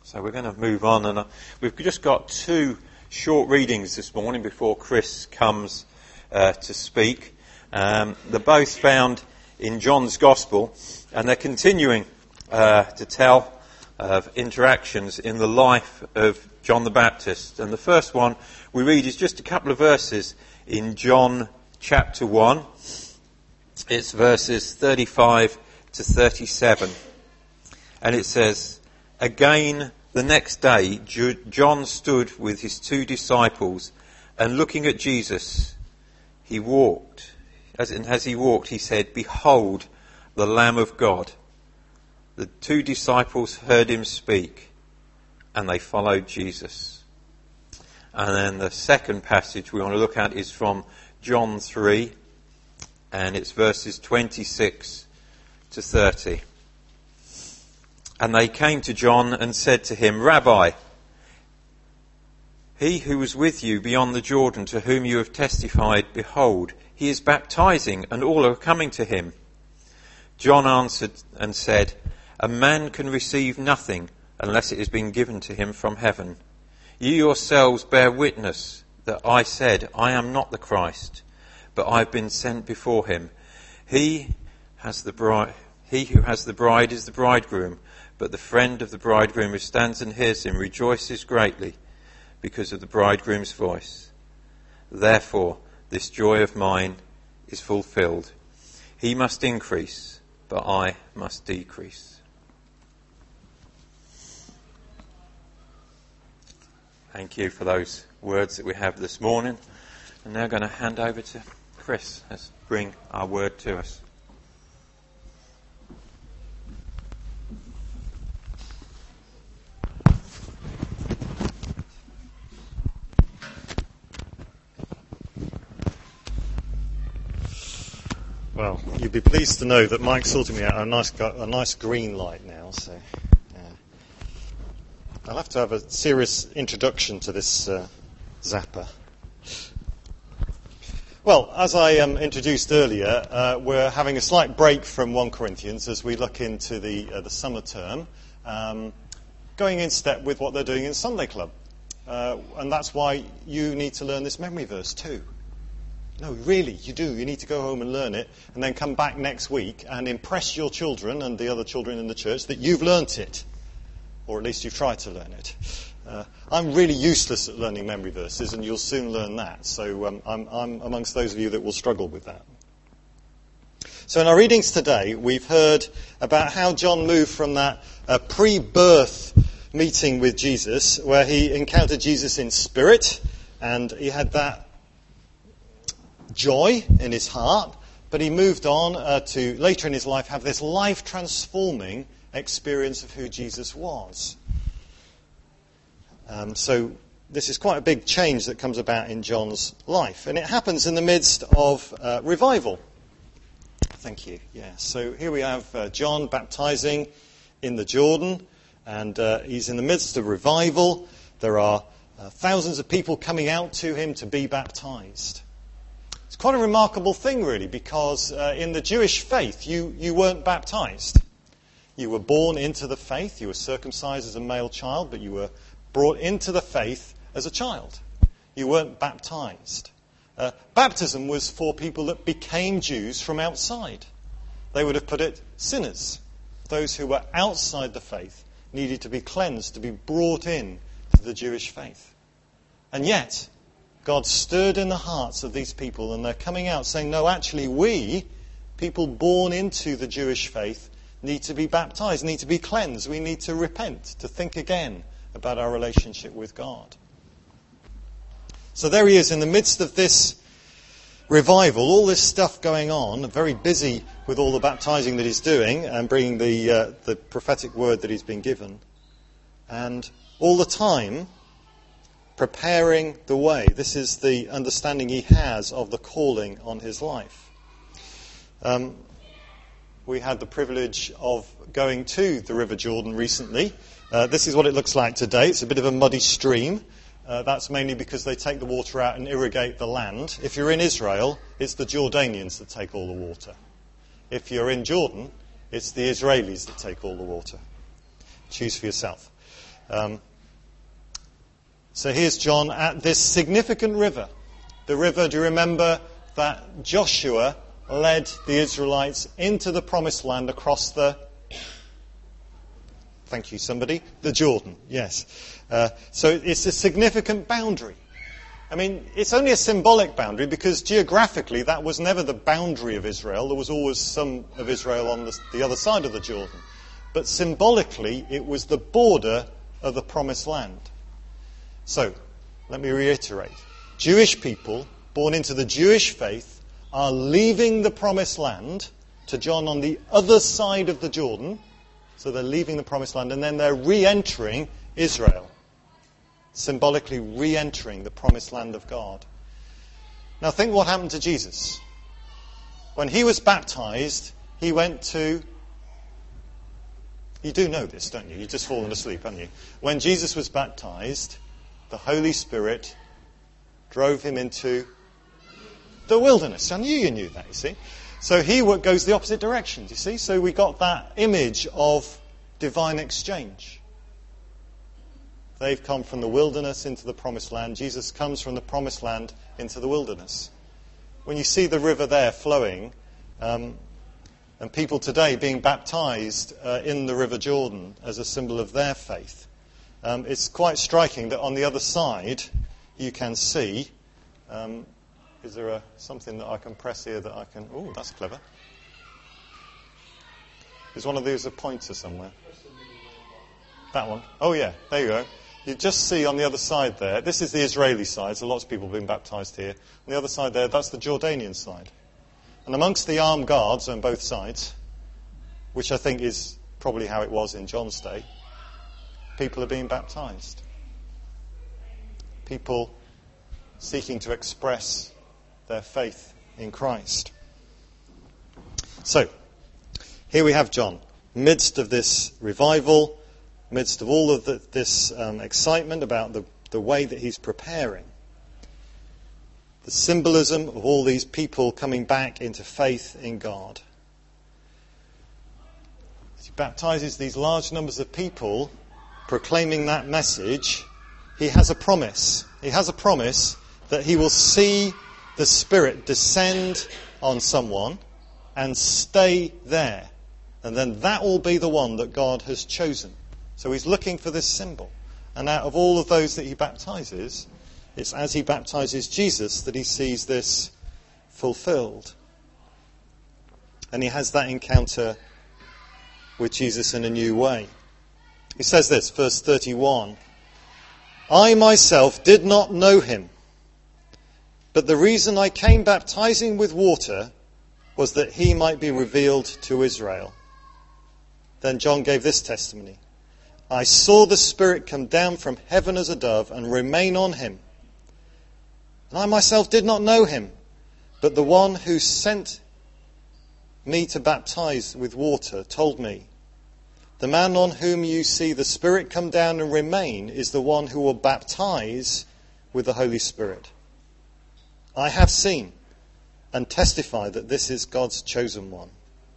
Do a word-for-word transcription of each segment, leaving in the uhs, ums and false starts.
So we're going to move on, and uh, we've just got two short readings this morning before Chris comes uh, to speak. Um, they're both found in John's Gospel, and they're continuing uh, to tell of interactions in the life of John the Baptist. And the first one we read is just a couple of verses in John chapter one. It's verses thirty-five to thirty-seven. And it says, "Again, the next day, John stood with his two disciples, and looking at Jesus, he walked. As, and as he walked, he said, 'Behold, the Lamb of God.' The two disciples heard him speak, and they followed Jesus." And then the second passage we want to look at is from John three, and it's verses twenty-six to thirty. "And they came to John and said to him, 'Rabbi, he who was with you beyond the Jordan, to whom you have testified, behold, he is baptizing, and all are coming to him.' John answered and said, 'A man can receive nothing unless it has been given to him from heaven. You yourselves bear witness that I said, I am not the Christ, but I have been sent before him. He has the bride, he who has the bride is the bridegroom, but the friend of the bridegroom who stands and hears him rejoices greatly because of the bridegroom's voice. Therefore, this joy of mine is fulfilled. He must increase, but I must decrease.'" Thank you for those words that we have this morning. I'm now going to hand over to Chris to bring our word to us. Well, you'd be pleased to know that Mike's sorting me out a nice, a nice green light now, so yeah. I'll have to have a serious introduction to this uh, zapper. Well, as I um, introduced earlier, uh, we're having a slight break from First Corinthians as we look into the uh, the summer term, um, going in step with what they're doing in Sunday Club. Uh, and that's why you need to learn this memory verse too. No, really, you do. You need to go home and learn it, and then come back next week and impress your children and the other children in the church that you've learnt it, or at least you've tried to learn it. Uh, I'm really useless at learning memory verses, and you'll soon learn that. So um, I'm, I'm amongst those of you that will struggle with that. So in our readings today, we've heard about how John moved from that uh, pre-birth meeting with Jesus, where he encountered Jesus in spirit, and he had that joy in his heart, but he moved on uh, to later in his life have this life-transforming experience of who Jesus was. Um, so this is quite a big change that comes about in John's life, and it happens in the midst of uh, revival. Thank you. Yeah. So here we have uh, John baptizing in the Jordan, and uh, he's in the midst of revival. There are uh, thousands of people coming out to him to be baptized. It's quite a remarkable thing, really, because uh, in the Jewish faith, you, you weren't baptized. You were born into the faith. You were circumcised as a male child, but you were brought into the faith as a child. You weren't baptized. Uh, baptism was for people that became Jews from outside. They would have put it sinners. Those who were outside the faith needed to be cleansed, to be brought in to the Jewish faith. And yet, God stirred in the hearts of these people, and they're coming out saying, no, actually we, people born into the Jewish faith, need to be baptized, need to be cleansed. We need to repent, to think again about our relationship with God. So there he is in the midst of this revival, all this stuff going on, very busy with all the baptizing that he's doing and bringing the, uh, the prophetic word that he's been given. And all the time, preparing the way. This is the understanding he has of the calling on his life. Um, we had the privilege of going to the River Jordan recently. Uh, this is what it looks like today. It's a bit of a muddy stream. Uh, that's mainly because they take the water out and irrigate the land. If you're in Israel, it's the Jordanians that take all the water. If you're in Jordan, it's the Israelis that take all the water. Choose for yourself. Um, so here's John at this significant river. The river, do you remember that Joshua led the Israelites into the promised land across the... Thank you, somebody. The Jordan, yes. Uh, so it's a significant boundary. I mean, it's only a symbolic boundary because geographically that was never the boundary of Israel. There was always some of Israel on the, the other side of the Jordan. But symbolically, it was the border of the promised land. So, let me reiterate. Jewish people, born into the Jewish faith, are leaving the promised land to John on the other side of the Jordan. So they're leaving the promised land and then they're re-entering Israel. Symbolically re-entering the promised land of God. Now think what happened to Jesus. When he was baptized, he went to... You do know this, don't you? You've just fallen asleep, haven't you? When Jesus was baptized, the Holy Spirit drove him into the wilderness. I knew you knew that, you see. So he goes the opposite direction, you see. So we got that image of divine exchange. They've come from the wilderness into the promised land. Jesus comes from the promised land into the wilderness. When you see the river there flowing, um, and people today being baptized uh, in the River Jordan as a symbol of their faith, um, it's quite striking that on the other side you can see... Um, Is there a, something that I can press here that I can... Oh, that's clever. Is one of these a pointer somewhere? That one. Oh, yeah. There you go. You just see on the other side there. This is the Israeli side, so lots of people have been baptized here. On the other side there, that's the Jordanian side. And amongst the armed guards on both sides, which I think is probably how it was in John's day, people are being baptized. People seeking to express their faith in Christ. So, here we have John, midst of this revival, midst of all of the, this um, excitement about the, the way that he's preparing. The symbolism of all these people coming back into faith in God. As he baptizes these large numbers of people, proclaiming that message, he has a promise. He has a promise that he will see the Spirit descend on someone and stay there. And then that will be the one that God has chosen. So he's looking for this symbol. And out of all of those that he baptizes, it's as he baptizes Jesus that he sees this fulfilled. And he has that encounter with Jesus in a new way. He says this, verse thirty-one, I myself did not know him, but the reason I came baptizing with water was that he might be revealed to Israel. Then John gave this testimony. I saw the Spirit come down from heaven as a dove and remain on him. And I myself did not know him, but the one who sent me to baptize with water told me, the man on whom you see the Spirit come down and remain is the one who will baptize with the Holy Spirit. I have seen and testify that this is God's chosen one.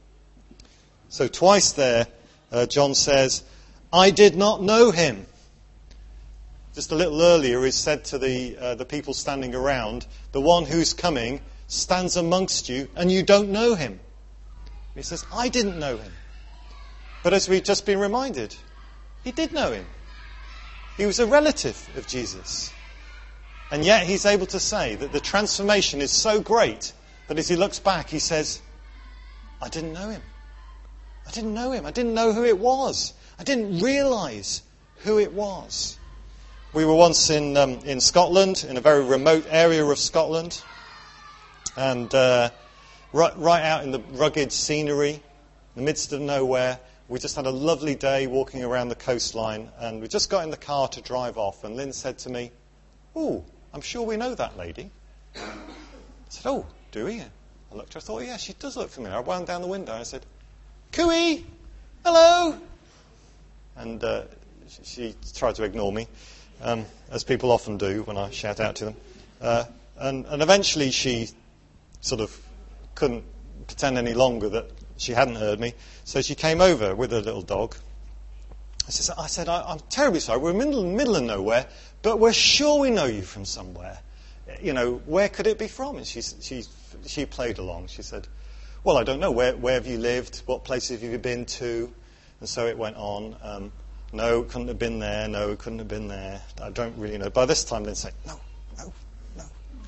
So twice there, uh, John says, I did not know him. Just a little earlier, he said to the uh, the people standing around, the one who's coming stands amongst you and you don't know him. He says, I didn't know him. But as we've just been reminded, he did know him. He was a relative of Jesus. And yet he's able to say that the transformation is so great that as he looks back, he says, I didn't know him. I didn't know him. I didn't know who it was. I didn't realise who it was. We were once in um, in Scotland, in a very remote area of Scotland, and uh, right, right out in the rugged scenery, in the midst of nowhere, we just had a lovely day walking around the coastline, and we just got in the car to drive off, and Lynn said to me, "Oh, I'm sure we know that lady." I said, "Oh, do we?" I looked, I thought, yeah, she does look familiar. I wound down the window and I said, "Cooey, hello!" And uh, she, she tried to ignore me. Um, as people often do when I shout out to them. Uh, and, and eventually she sort of couldn't pretend any longer that she hadn't heard me. So she came over with her little dog. I said, I said I, I'm terribly sorry. We're in the middle, middle of nowhere, but we're sure we know you from somewhere. You know, where could it be from? And she, she, she played along. She said, well, I don't know. Where, where have you lived? What places have you been to? And so it went on. Um, no, it couldn't have been there. No, it couldn't have been there. I don't really know. By this time, they'd say, no, no, no.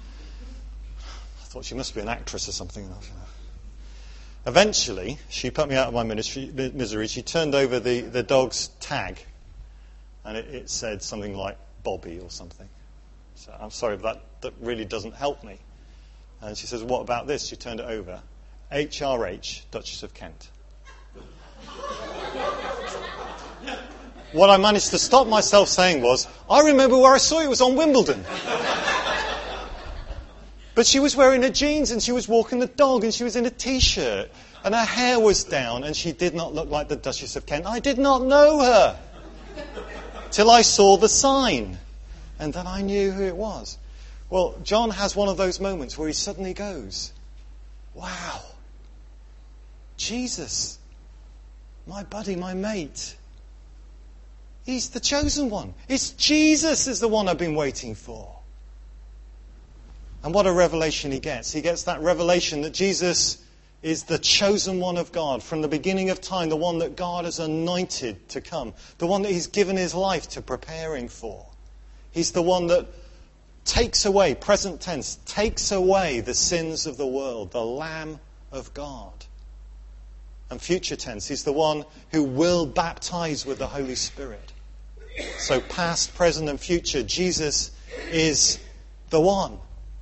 I thought she must be an actress or something. You know. Eventually, she put me out of my ministry, misery. She turned over the, the dog's tag, and it, it said something like Bobby or something. So I'm sorry, but that, that really doesn't help me. And she says, what about this? She turned it over. H R H, Duchess of Kent. What I managed to stop myself saying was, I remember where I saw you, it was on Wimbledon. But she was wearing her jeans and she was walking the dog and she was in a T-shirt and her hair was down and she did not look like the Duchess of Kent. I did not know her till I saw the sign and then I knew who it was. Well, John has one of those moments where he suddenly goes, wow, Jesus, my buddy, my mate, he's the chosen one. It's Jesus is the one I've been waiting for. And what a revelation he gets. He gets that revelation that Jesus is the chosen one of God from the beginning of time, the one that God has anointed to come, the one that he's given his life to preparing for. He's the one that takes away, present tense, takes away the sins of the world, the Lamb of God. And future tense, he's the one who will baptize with the Holy Spirit. So past, present and future, Jesus is the one.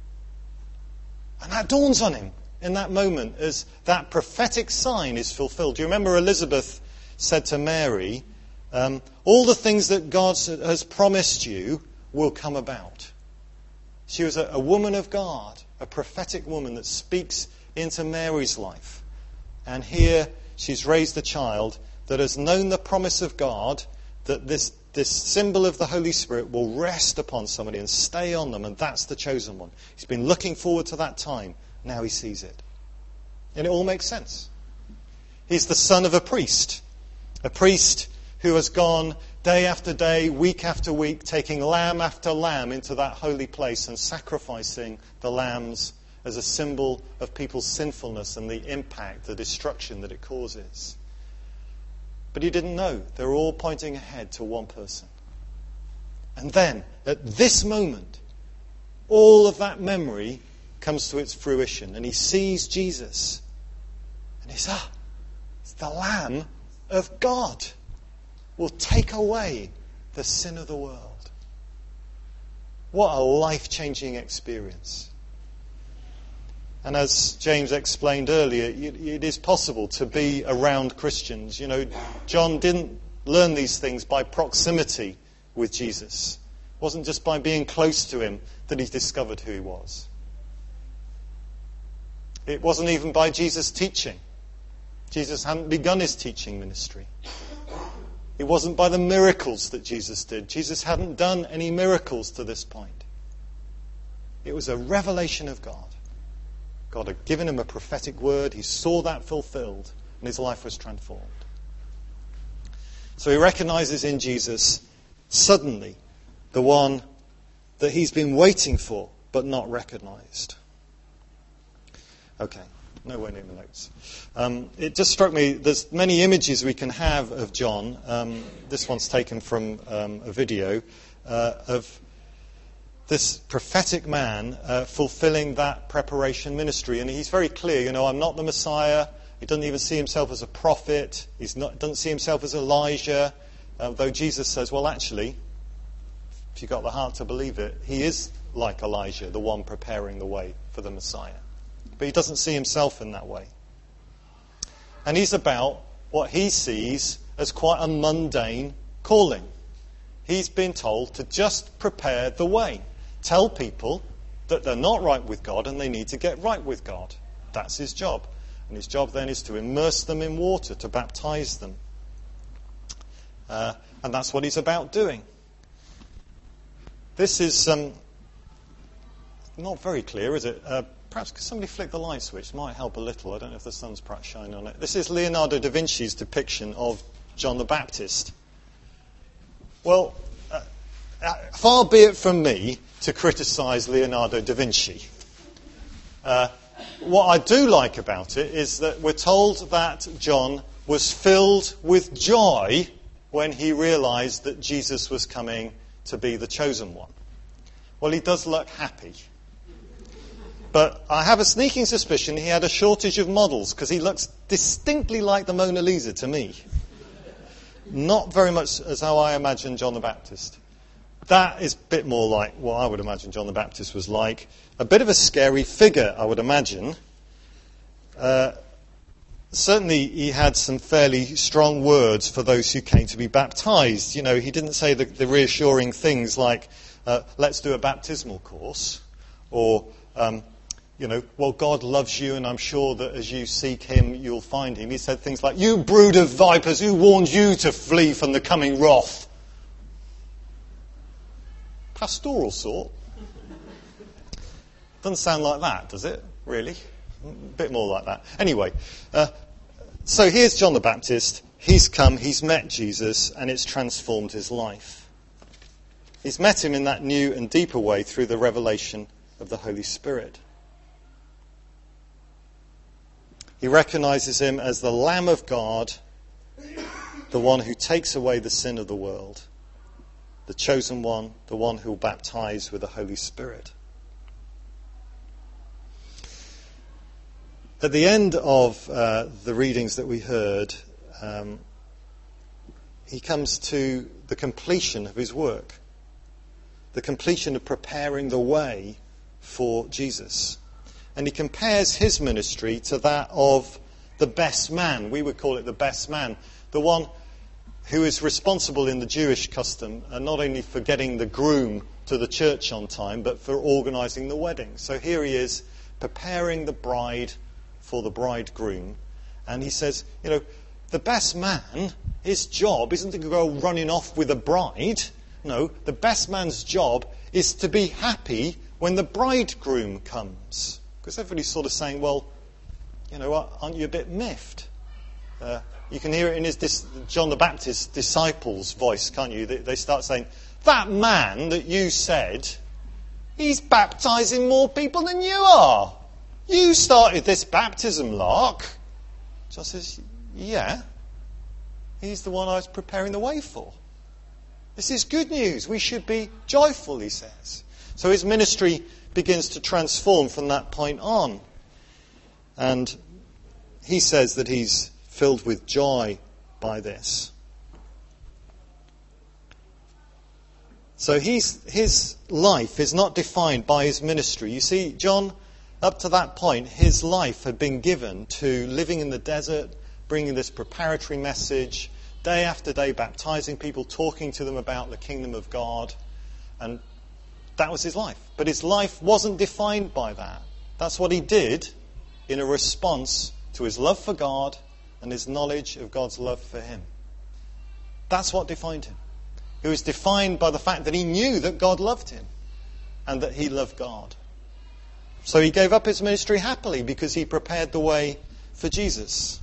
And that dawns on him in that moment as that prophetic sign is fulfilled. Do you remember Elizabeth said to Mary, um, all the things that God has promised you will come about. She was a, a woman of God, a prophetic woman that speaks into Mary's life. And here she's raised a child that has known the promise of God, that this, this symbol of the Holy Spirit will rest upon somebody and stay on them, and that's the chosen one. He's been looking forward to that time. Now he sees it. And it all makes sense. He's the son of a priest, a priest who has gone day after day, week after week, taking lamb after lamb into that holy place and sacrificing the lambs as a symbol of people's sinfulness and the impact, the destruction that it causes. But he didn't know. They were all pointing ahead to one person. And then, at this moment, all of that memory comes to its fruition. And he sees Jesus. And he says, ah, it's the Lamb of God. Will take away the sin of the world. What a life-changing experience. And as James explained earlier, it is possible to be around Christians. You know, John didn't learn these things by proximity with Jesus. It wasn't just by being close to him that he discovered who he was. It wasn't even by Jesus' teaching. Jesus hadn't begun his teaching ministry. It wasn't by the miracles that Jesus did. Jesus hadn't done any miracles to this point. It was a revelation of God. God had given him a prophetic word. He saw that fulfilled, and his life was transformed. So he recognizes in Jesus, suddenly, the one that he's been waiting for, but not recognized. Okay, nowhere near my notes. Um, it just struck me, there's many images we can have of John. Um, this one's taken from um, a video uh, of this prophetic man uh, fulfilling that preparation ministry. And he's very clear, you know, I'm not the Messiah. He doesn't even see himself as a prophet. He doesn't see himself as Elijah. Uh, though Jesus says, well, actually, if you've got the heart to believe it, he is like Elijah, the one preparing the way for the Messiah. But he doesn't see himself in that way. And he's about what he sees as quite a mundane calling. He's been told to just prepare the way. Tell people that they're not right with God and they need to get right with God. That's his job. And his job then is to immerse them in water, to baptize them. Uh, and that's what he's about doing. This is um, not very clear, is it? Uh, perhaps could somebody flick the light switch? Might help a little. I don't know if the sun's perhaps shining on it. This is Leonardo da Vinci's depiction of John the Baptist. Well, uh, uh, far be it from me to criticise Leonardo da Vinci. Uh, what I do like about it is that we're told that John was filled with joy when he realised that Jesus was coming to be the chosen one. Well, he does look happy. But I have a sneaking suspicion he had a shortage of models, because he looks distinctly like the Mona Lisa to me. Not very much as how I imagine John the Baptist. That is a bit more like what I would imagine John the Baptist was like. A bit of a scary figure, I would imagine. Uh, certainly he had some fairly strong words for those who came to be baptized. You know, he didn't say the, the reassuring things like, uh, let's do a baptismal course, or... Um, You know, well, God loves you, and I'm sure that as you seek him, you'll find him. He said things like, you brood of vipers, who warned you to flee from the coming wrath? Pastoral sort. Doesn't sound like that, does it? Really? A bit more like that. Anyway, uh, so here's John the Baptist. He's come, he's met Jesus, and it's transformed his life. He's met him in that new and deeper way through the revelation of the Holy Spirit. He recognises him as the Lamb of God, the one who takes away the sin of the world, the chosen one, the one who will baptise with the Holy Spirit. At the end of uh, the readings that we heard, um, he comes to the completion of his work, the completion of preparing the way for Jesus. And he compares his ministry to that of the best man. We would call it the best man. The one who is responsible in the Jewish custom, uh, not only for getting the groom to the church on time, but for organising the wedding. So here he is, preparing the bride for the bridegroom. And he says, you know, the best man, his job isn't to go running off with a bride. No, the best man's job is to be happy when the bridegroom comes. Because everybody's sort of saying, well, you know, aren't you a bit miffed? Uh, you can hear it in his dis- John the Baptist's disciples' voice, can't you? They, they start saying, that man that you said, he's baptising more people than you are. You started this baptism lark. John says, yeah, he's the one I was preparing the way for. This is good news. We should be joyful, he says. So his ministry begins to transform from that point on. And he says that he's filled with joy by this. So he's, his life is not defined by his ministry. You see, John, up to that point, his life had been given to living in the desert, bringing this preparatory message, day after day baptizing people, talking to them about the kingdom of God, and that was his life. But his life wasn't defined by that. That's what he did in a response to his love for God and his knowledge of God's love for him. That's what defined him. He was defined by the fact that he knew that God loved him and that he loved God. So he gave up his ministry happily because he prepared the way for Jesus.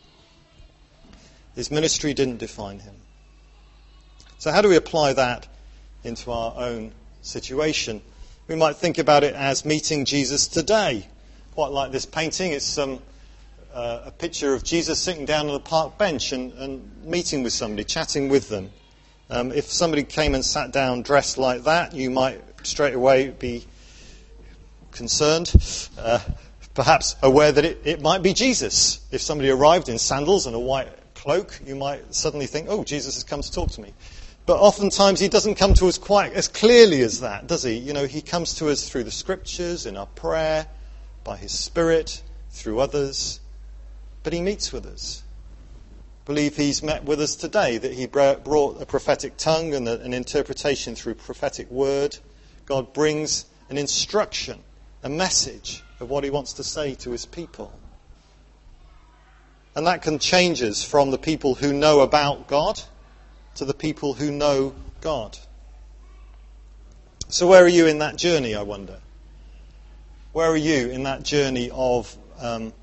His ministry didn't define him. So how do we apply that into our own situation? We might think about it as meeting Jesus today. Quite like this painting. It's um, uh, a picture of Jesus sitting down on a park bench and, and meeting with somebody, chatting with them. Um, if somebody came and sat down dressed like that, you might straight away be concerned, uh, perhaps aware that it, it might be Jesus. If somebody arrived in sandals and a white cloak, you might suddenly think, oh, Jesus has come to talk to me. But oftentimes he doesn't come to us quite as clearly as that, does he? You know, he comes to us through the scriptures, in our prayer, by his Spirit, through others. But he meets with us. I believe he's met with us today, that he brought a prophetic tongue and an interpretation through prophetic word. God brings an instruction, a message of what he wants to say to his people. And that can change us from the people who know about God to the people who know God. So where are you in that journey, I wonder? Where are you in that journey of um,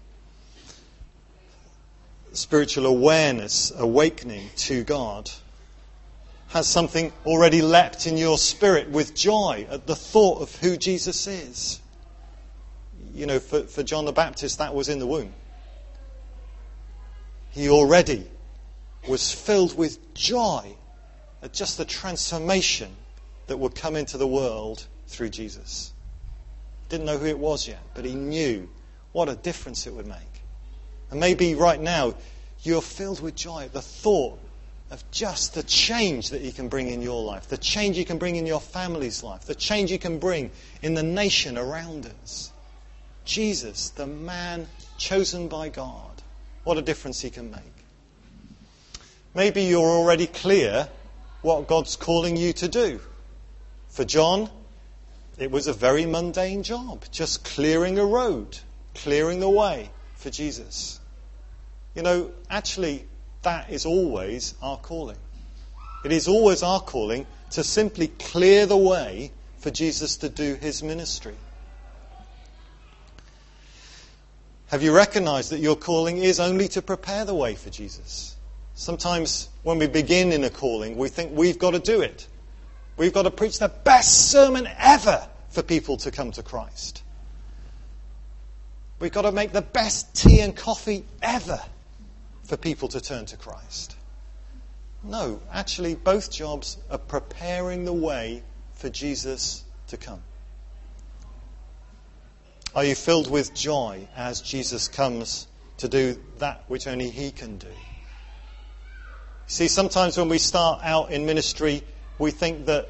spiritual awareness, awakening to God? Has something already leapt in your spirit with joy at the thought of who Jesus is? You know, for, for John the Baptist, that was in the womb. He already was filled with joy at just the transformation that would come into the world through Jesus. Didn't know who it was yet, but he knew what a difference it would make. And maybe right now you're filled with joy at the thought of just the change that he can bring in your life, the change he can bring in your family's life, the change he can bring in the nation around us. Jesus, the man chosen by God, what a difference he can make. Maybe you're already clear what God's calling you to do. For John, it was a very mundane job, just clearing a road, clearing the way for Jesus. You know, actually, that is always our calling. It is always our calling to simply clear the way for Jesus to do his ministry. Have you recognized that your calling is only to prepare the way for Jesus? Sometimes when we begin in a calling, we think we've got to do it. We've got to preach the best sermon ever for people to come to Christ. We've got to make the best tea and coffee ever for people to turn to Christ. No, actually both jobs are preparing the way for Jesus to come. Are you filled with joy as Jesus comes to do that which only he can do? See, sometimes when we start out in ministry, we think that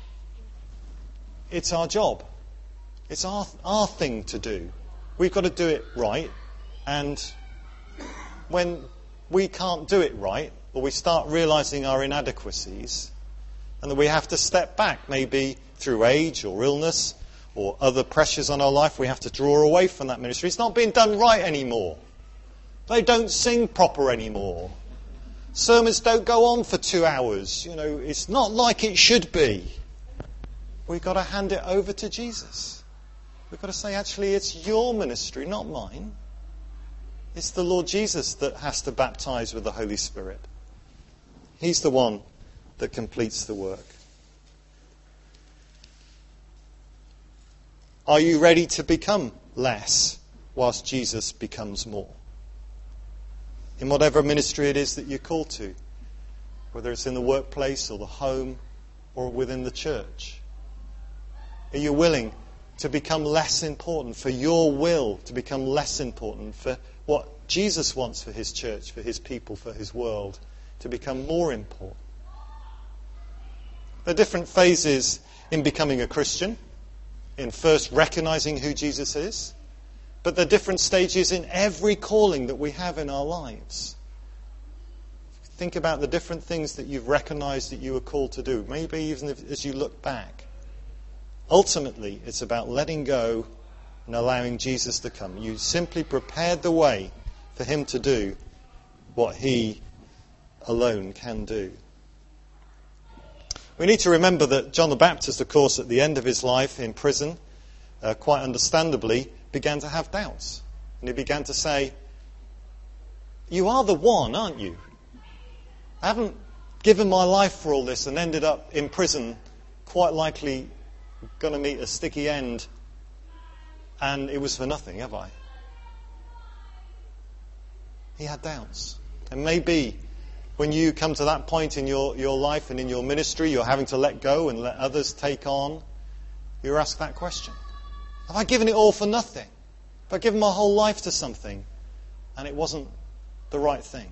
it's our job. It's our, our thing to do. We've got to do it right. And when we can't do it right, or we start realizing our inadequacies, and that we have to step back, maybe through age or illness or other pressures on our life, we have to draw away from that ministry. It's not being done right anymore. They don't sing proper anymore. Sermons don't go on for two hours. You know, it's not like it should be. We've got to hand it over to Jesus. We've got to say, actually, it's your ministry, not mine. It's the Lord Jesus that has to baptize with the Holy Spirit. He's the one that completes the work. Are you ready to become less whilst Jesus becomes more? In whatever ministry it is that you're called to, whether it's in the workplace or the home or within the church. Are you willing to become less important, for your will to become less important, for what Jesus wants for his church, for his people, for his world, to become more important? There are different phases in becoming a Christian, in first recognizing who Jesus is, but there are different stages in every calling that we have in our lives. Think about the different things that you've recognized that you were called to do, maybe even if, as you look back. Ultimately, it's about letting go and allowing Jesus to come. You simply prepared the way for him to do what he alone can do. We need to remember that John the Baptist, of course, at the end of his life in prison, uh, quite understandably, began to have doubts. And he began to say, you are the one, aren't you? I haven't given my life for all this and ended up in prison, quite likely going to meet a sticky end, and it was for nothing, have I? He had doubts. And maybe when you come to that point in your, your life and in your ministry, you're having to let go and let others take on, you ask that question. Have I given it all for nothing? Have I given my whole life to something and it wasn't the right thing?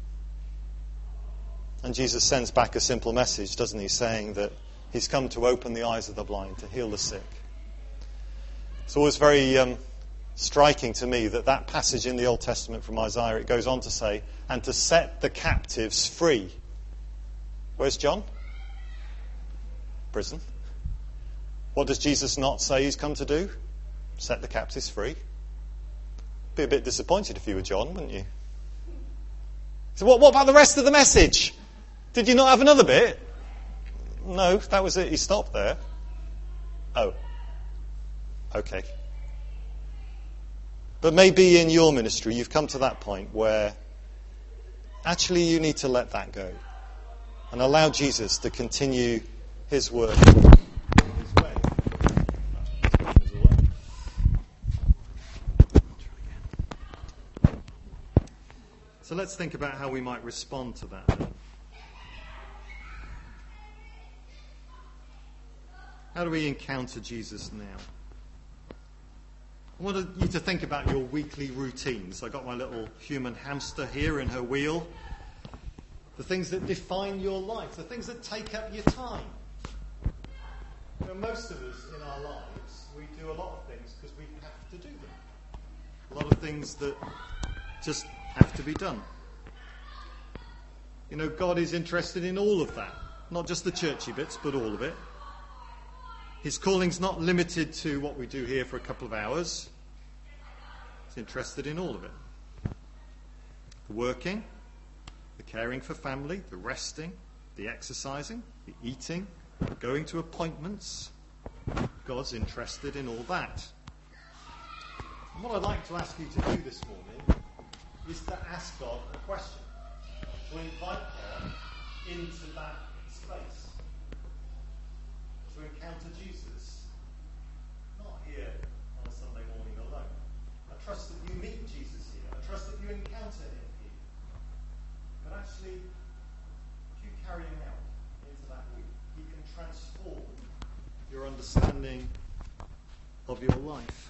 And Jesus sends back a simple message, doesn't he, saying that he's come to open the eyes of the blind, to heal the sick. It's always very um, striking to me that that passage in the Old Testament from Isaiah, it goes on to say, and to set the captives free. Where's John? Prison. What does Jesus not say he's come to do? Set the captives free. Be a bit disappointed if you were John, wouldn't you? So what, what about the rest of the message? Did you not have another bit? No, that was it. He stopped there. Oh. Okay. But maybe in your ministry you've come to that point where actually you need to let that go. and allow Jesus to continue his work in his way. So let's think about how we might respond to that. How do we encounter Jesus now? I want you to think about your weekly routines. I've got my little human hamster here in her wheel. The things that define your life, the things that take up your time. You know, most of us in our lives, we do a lot of things because we have to do them. A lot of things that just have to be done. You know, God is interested in all of that. Not just the churchy bits, but all of it. His calling's not limited to what we do here for a couple of hours. He's interested in all of it. The working, the caring for family, the resting, the exercising, the eating, going to appointments. God's interested in all that. And what I'd like to ask you to do this morning is to ask God a question. To invite God into that space. To encounter Jesus, not here on a Sunday morning alone. I trust that you meet Jesus here. I trust that you encounter him here. But actually, if you carry him out into that week, he can transform your understanding of your life.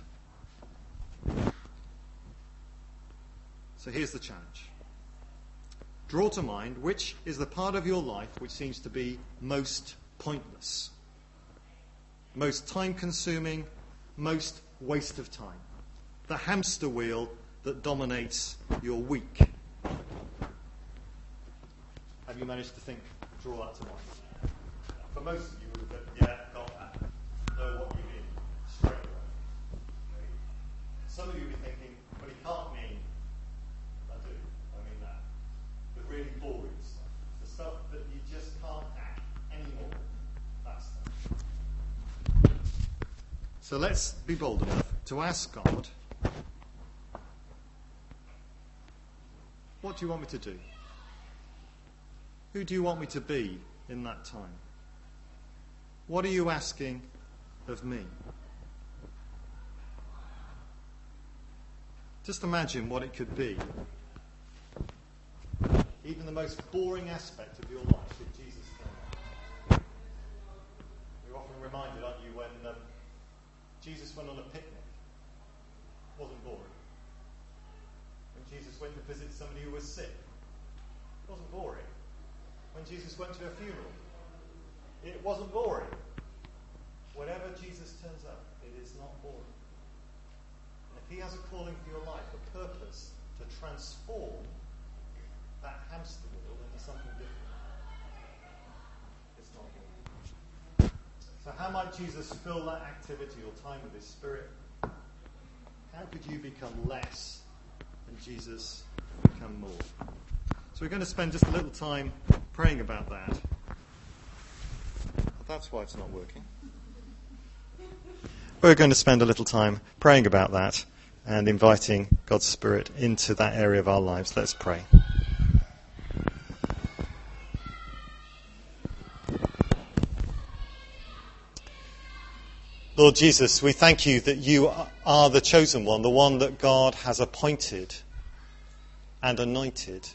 So here's the challenge. Draw to mind which is the part of your life which seems to be most pointless. Most time-consuming, most waste of time. The hamster wheel that dominates your week. Have you managed to think, draw that to mind? For most of you, would have said, yeah, got that. Know what you mean straight away. Okay. Some of you will be thinking, but it can't mean, I do, I mean that. The really boring stuff. The stuff that you just can't act anymore. That stuff. So let's be bold enough to ask God, what do you want me to do? Who do you want me to be in that time? What are you asking of me? Just imagine what it could be. Even the most boring aspect of your life should Jesus come. You're often reminded, aren't you, when um, Jesus went on a picnic. It wasn't boring. When Jesus went to visit somebody who was sick. It wasn't boring. When Jesus went to a funeral. It wasn't boring. Whenever Jesus turns up, it is not boring. And if he has a calling for your life, a purpose to transform that hamster wheel into something different, it's not boring. So how might Jesus fill that activity or time with his Spirit? How could you become less and Jesus become more? So we're going to spend just a little time praying about that. That's why it's not working. We're going to spend a little time praying about that and inviting God's Spirit into that area of our lives. Let's pray. Lord Jesus, we thank you that you are the chosen one, the one that God has appointed and anointed.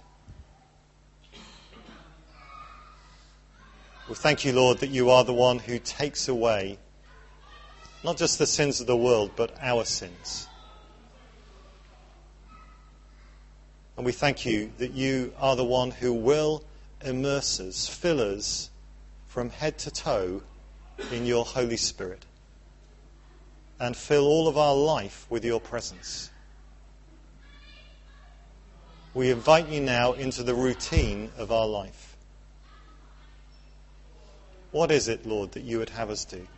We thank you, Lord, that you are the one who takes away not just the sins of the world, but our sins. And we thank you that you are the one who will immerse us, fill us from head to toe in your Holy Spirit. And fill all of our life with your presence. We invite you now into the routine of our life. What is it, Lord, that you would have us do?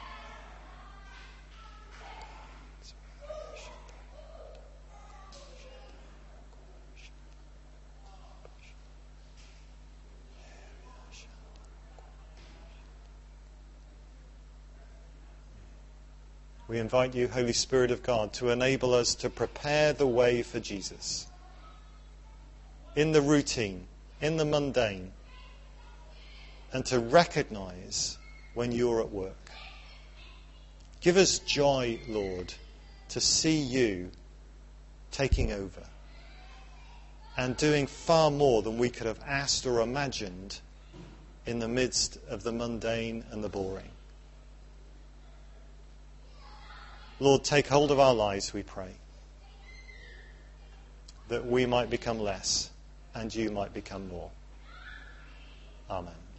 We invite you, Holy Spirit of God, to enable us to prepare the way for Jesus. In the routine, in the mundane, and to recognize when you're at work. Give us joy, Lord, to see you taking over and doing far more than we could have asked or imagined in the midst of the mundane and the boring. Lord, take hold of our lives, we pray, that we might become less and you might become more. Amen.